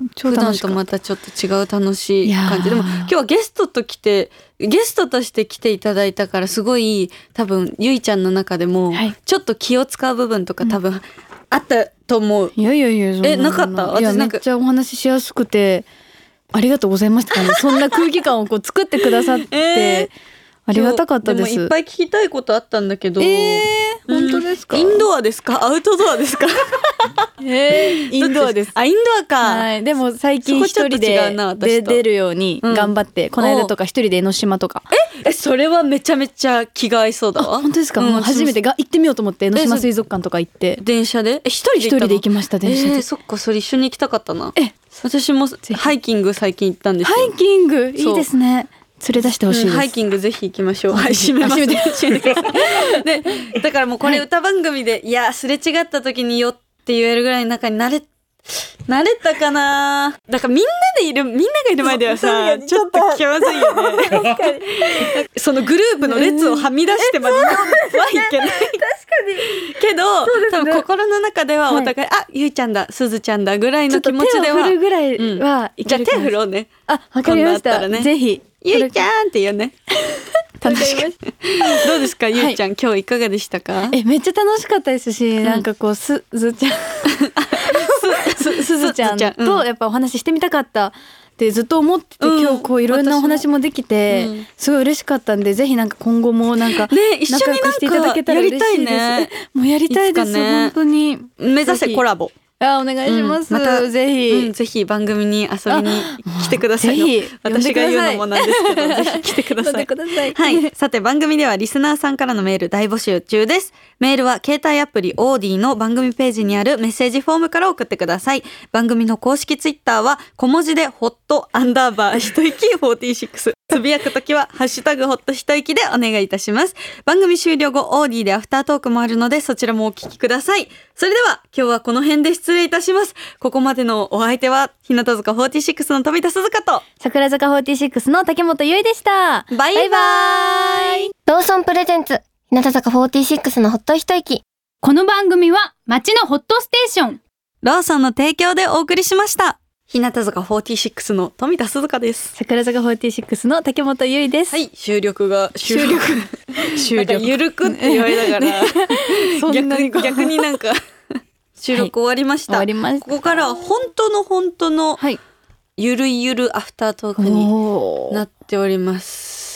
普段とまたちょっと違う楽しい感じでも今日はゲストと来てゲストとして来ていただいたからすごい多分ゆいちゃんの中でもちょっと気を使う部分とか多分、うんあったと思う。 いやいやいやえなかった。 いやめっちゃお話ししやすくてありがとうございましたね。そんな空気感をこう作ってくださって、えー、ありがたかったです。 でもいっぱい聞きたいことあったんだけど、 えー、本当ですか。 インドアですかアウトドアですかえー、インドアです。 あインドアか、 はい、でも最近一人でで出るように頑張って、うん、この間とか一人で江ノ島とかええそれはめちゃめちゃ気が合いそうだわ。 本当ですか、うん、もう初めてが行ってみようと思って江ノ島水族館とか行って電車でえ一人で行ったの。 一人で行きました電車で、 えー、そっかそれ一緒に行きたかったな。え私もハイキング最近行ったんですよ。 ハイキングいいですね。連れ出してほしいです、うん、 ハイキングぜひ行きましょう。はい閉めますでだからもうこれ歌番組で、はい、いやすれ違った時によって言えるぐらいの中になれ慣れたかな。だからみんなでいるみんながいる前ではさちょっと気まずいよね確かにそのグループの列をはみ出してまではいけない確かにけど、ね、多分心の中ではお互い、はい、あゆいちゃんだすずちゃんだぐらいの気持ちでは手を振るぐらいは、 うん、じゃあ手振ろうね。 あわかりました、ね、ぜひゆいちゃんって言うね楽しかったどうですかゆいちゃん、はい、今日いかがでしたか。 えめっちゃ楽しかったですし、うん、なんかこうすずちゃんす, すずちゃんとやっぱお話ししてみたかったってずっと思ってて、うん、今日こういろんなお話もできて、うん、すごい嬉しかったんでぜひなんか今後もなんか仲良くしていただけたら嬉しいです。ね、もうやりたいです、ね、本当に目指せコラボ。 あお願いします、うん、またぜひ、 うん、ぜひ番組に遊びに来てくださいよ。ぜひ私が言うのもなんですけどぜひ来てください。はい、さて番組ではリスナーさんからのメール大募集中です。メールは携帯アプリオーディの番組ページにあるメッセージフォームから送ってください。番組の公式ツイッターは小文字でホットアンダーバー一息フォーティーシックスつぶやくときはハッシュタグホット一息でお願いいたします。番組終了後オーディでアフタートークもあるのでそちらもお聞きください。それでは今日はこの辺で失礼いたします。ここまでのお相手は日向坂フォーティーシックスの富田鈴香と櫻坂フォーティーシックスの竹本結衣でした。 バイバイ。バイバイ。 ローソンプレゼンツ日向坂フォーティーシックスのほっと一息。 この番組は街のホットステーションローソンの提供でお送りしました。日向坂フォーティーシックスの富田鈴香です。 櫻坂フォーティーシックスの竹本結衣です。 はい収録が収録収録ゆるくって言われながら逆に逆になんか収録終わりました、はい、終わりました。ここからは本当の本当のゆるゆるアフタートークになっております。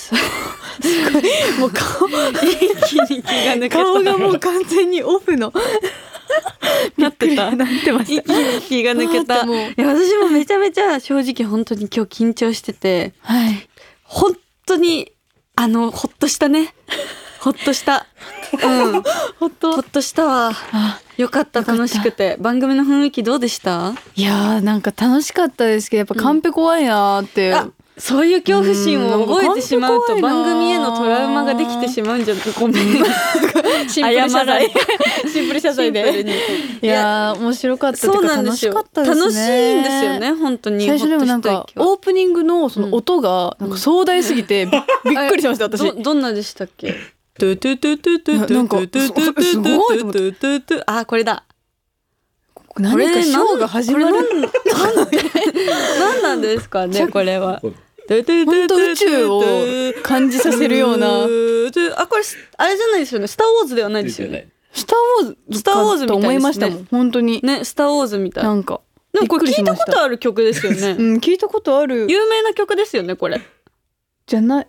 すごいもう顔一気に気が抜けた。 顔がもう完全にオフのなってたなってました。 一気に気が抜けた。いや私もめちゃめちゃ正直本当に今日緊張してて、はい、本当にあのほっとしたねほっとしたうんほっとほっとしたわ。よかった楽しくて。番組の雰囲気どうでした？ いやーなんか楽しかったですけどやっぱカンペ怖いなーって、うんそういう恐怖心を覚えてしまうと番組へのトラウマができてしまうんじゃないか。ごめんシンプル謝罪シンプル謝罪でいやー面白かったっていうか楽しかったですね。 楽しいんですよね本当に。 最初でもなんかオープニングのその音がなんか壮大すぎてびっくりしました私。 ど, どんなでしたっけ？トゥトゥトゥトゥトゥトゥトゥトゥトゥトゥすごいと思ってあこれだ何かショーが始まる。 何なんですかねこれは。 本当宇宙を感じさせるような。 あこれあれじゃないですよね。スターウォーズではないですよね。 スターウォーズスターウォーズみたいですねと思いましたもん本当にね、スターウォーズみたい。 なんかでもこれ聞いたことるある曲ですよね。 うん聞いたことある有名な曲ですよねこれ。 じゃない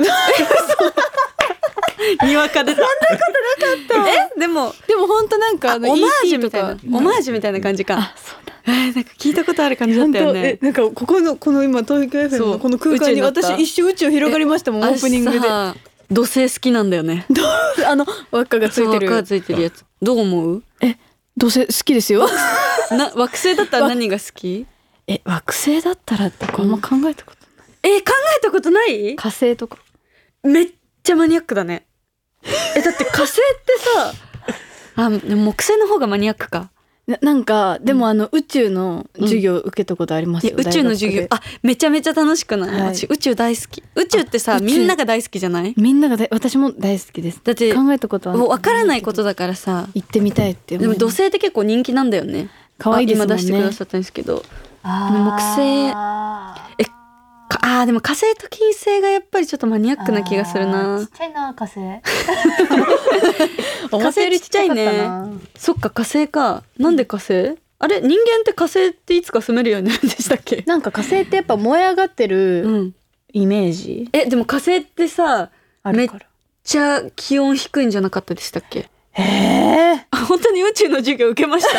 にわかで。そんなことなかった。えでもでも本当なんかあのオマージュイーティーみたいな、 とかオマージュみたいな感じか。 あそうだえー、なんか聞いたことある感じだったよ本当えね。 なんかここのこの今東京 エフエムそうのこの空間に宇宙になった私一瞬宇宙広がりましたもんオープニングであ土星好きなんだよね。 あの輪っかがついてるそう輪っかがついてるやつ。どう思う？ え土星好きですよな惑星だったら何が好き？ え惑星だったらってあんま考えたことえー、考えたことない？ 火星とかめっちゃマニアックだね。えだって火星ってさあでも木星の方がマニアックか。 な, なんかでもあの、うん、宇宙の授業受けたことありますよ、 宇宙の授業あめちゃめちゃ楽しくない、 はい、 私宇宙大好き。宇宙ってさみんなが大好きじゃない？ みんながだ私も大好きです。 だって考えたことは分からないことだからさ行ってみたいって思います。 でも土星って結構人気なんだよね。 可愛いですもんね。 今出してくださったんですけど木星えあーでも火星と金星がやっぱりちょっとマニアックな気がするな。 ちっちゃいな火星火星ちっちゃいね。そっか火星か。なんで火星？あれ人間って火星っていつか住めるようになるんでしたっけ？ なんか火星ってやっぱ燃え上がってるイメージ、 うん、えでも火星ってさあるからめっちゃ気温低いんじゃなかったでしたっけ？ へえ本当に宇宙の授業受けました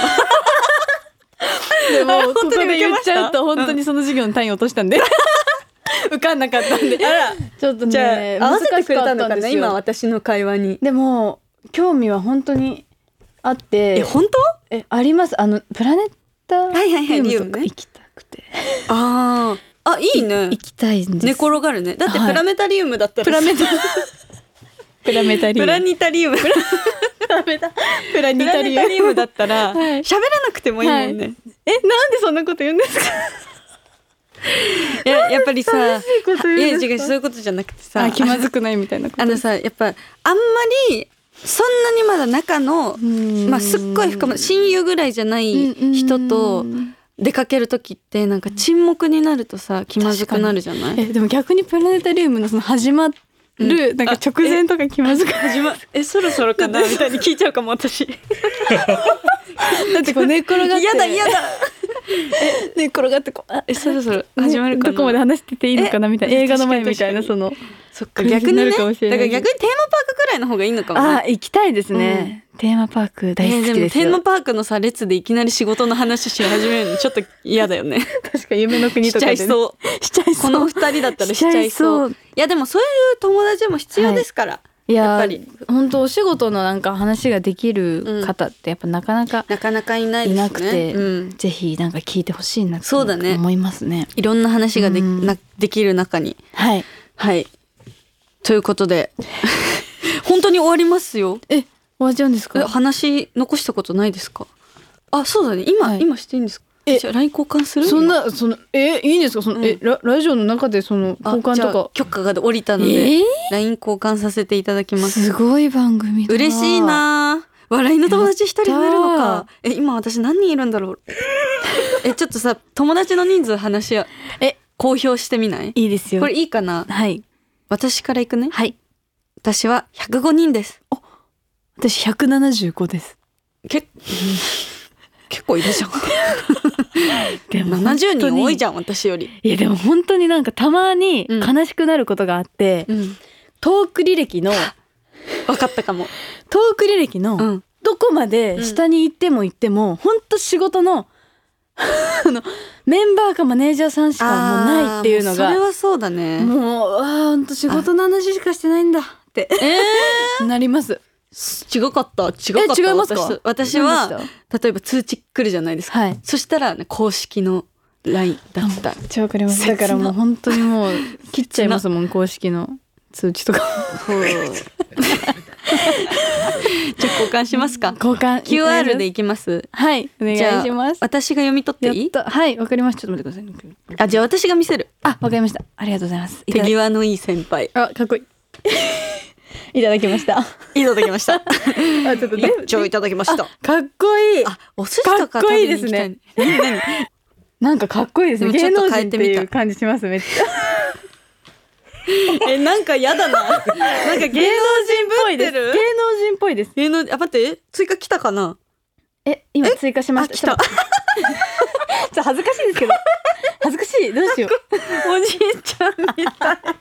でもここで言っちゃうと本当にその授業の単位落としたんで受かんなかったんであらちょっとねじゃあ合わせてくれたのかな今私私の会話に。 でも興味は本当にあってえ本当？ えあります。あのプラネタリウムとか行きたくて、 あああいいね。 行きたいんです。 寝転がるね。だってプラネタリウムだったら、 はい、プラメタプラメタリウムプラニタリウムプラメタプラニタリウムだったら喋、はい、らなくてもいいもんね、はい、えなんでそんなこと言うんですかいややっぱりさいや違うそういうことじゃなくてさ気まずくないみたいなことあのさやっぱあんまりそんなにまだ仲のまあすっごい深め親友ぐらいじゃない人と出かける時ってなんか沈黙になるとさ気まずくなるじゃない？ えでも逆にプラネタリウムのその始まる、うん、なんか直前とか気まずく始まえそろそろかなみたいに聞いちゃうかも私だってこう寝っ転がってやだやだえ寝っ転がってこうえそろそろ始まるかな、 どこまで話してていいのかなみたいな映画の前みたいなそのそっか逆にねだから逆にテーマパークくらいの方がいいのかもね。 あ行きたいですね、うん、テーマパーク大好きですよ、えー、でもテーマパークのさ列でいきなり仕事の話し始めるのちょっと嫌だよね確か夢の国とかで、ね、 しちゃいそうしちゃいそうこの二人だったらしちゃいそういやでもそういう友達も必要ですから、はい、 いややっぱり本当お仕事のなんか話ができる方ってやっぱなかなかなかなかいないですね。 いなくて、うん、ぜひなんか聞いてほしいなと思いますね。 いろんな話がで、うん、なできる中にはいはいということで本当に終わりますよ。 え終わっちゃうんですか？ 話残したことないですか？あそうだね今、はい、今していいんですか？えじゃあ ライン 交換する？ そんなそのえいいんですかその、うん、え ラ, ラジオの中でその交換とか許可が下りたので、えー、ライン 交換させていただきます。 すごい番組だ。 嬉しいな。笑いの友達一人増えるのか。え今私何人いるんだろうえちょっとさ友達の人数話し合え公表してみない？ いいですよ。 これいいかな？ はい私からいくね。 はい私はひゃくごにんです。 お私ひゃくななじゅうごです。 け結構いるじゃんでもななじゅうにん多いじゃん私より。 いやでも本当になんかたまに悲しくなることがあって、うん、トーク履歴の分かったかもトーク履歴の、うん、どこまで下に行っても行っても、うん、本当仕事のメンバーかマネージャーさんしかもうないっていうのがそれはそうだね。 もうあ本当仕事の話しかしてないんだってえー、なります。 違かった違かった。 え違いますか？ 私は例えば通知来るじゃないですか、はい、そしたら、ね、公式の ライン だった。 めっちゃわかります。だからもう本当にもう切っちゃいますもん公式の通知とかじゃあ交換しますか？ 交換キューアール でいきます。 はいお願いします。 私が読み取っていい？ はいわかりました。ちょっと待ってください。 あじゃあ私が見せる。 あわかりました。ありがとうございます。 手際のいい先輩。 あかっこいいいただきました。 いただきました。あちょっとね、一応いただきました。 かっこいい。 あ、お寿司とか食べに行きたい。 かっこいいですね。何何なんかかっこいいですね。芸能人っていう感じしますめっちゃ。 えなんかやだな。なんか芸能人ぶってる。 芸能人っぽいです。 芸能人、あ、待って、追加来たかな。 え、今追加しました。 あ、来た。 ちょっと恥ずかしいですけど。恥ずかしい。どうしよう。 おじいちゃんみたい。違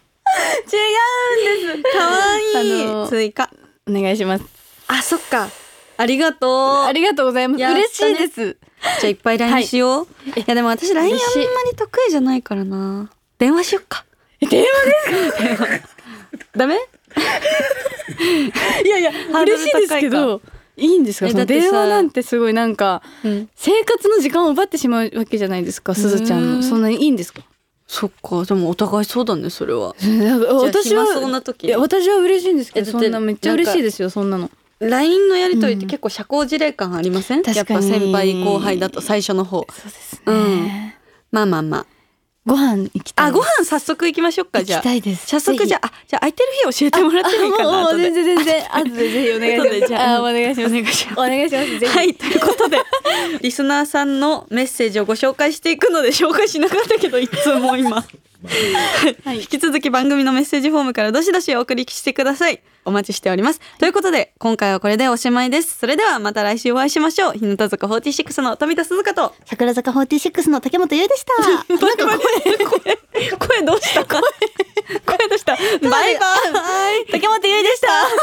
うんです。かわいい、 あのー、 追加お願いします。 あ、そっか。ありがとう。 ありがとうございます。 やったね嬉しいです。 じゃあいっぱい ライン しよう。はい、いやでも私 ライン あんまり得意じゃないからな。電話しよっか。 え、電話ですか？ ダメ？ いやいや、嬉しいですけど。いいんですか？その電話なんてすごいなんか、うん、生活の時間を奪ってしまうわけじゃないですか、すずちゃんの。そんなにいいんですか？ そっか、でもお互いそうだね、それは。 私はそんな時、 いや私は嬉しいんですけど、そんなめっちゃ嬉しいですよ、そんなの。 ライン のやりとりって結構社交辞令感ありません？うん、やっぱ先輩後輩だと最初の方。 そうですね。 うん、まあまあまあ。 ご飯行きたい。 あ、ご飯早速行きましょうか。じゃあ。 行きたいです。 早速じゃあ、あ、じゃあ空いてる日教えてもらってもいいかな。 もう全然全然。後でぜひお願いします。 じゃあ、 お願いします。 お願いします。 お願いします。ぜひ。 はい、ということでリスナーさんのメッセージをご紹介していくので、紹介しなかったけどいつも今。はい、引き続き番組のメッセージフォームからどしどしお送りしてください。お待ちしております。ということで今回はこれでおしまいです。それではまた来週お会いしましょう。日向坂フォーティーシックスの富田鈴香と桜坂フォーティーシックスの竹本優でした。 なんか声声声どうした？声声どうした？バイバイ。竹本優でした。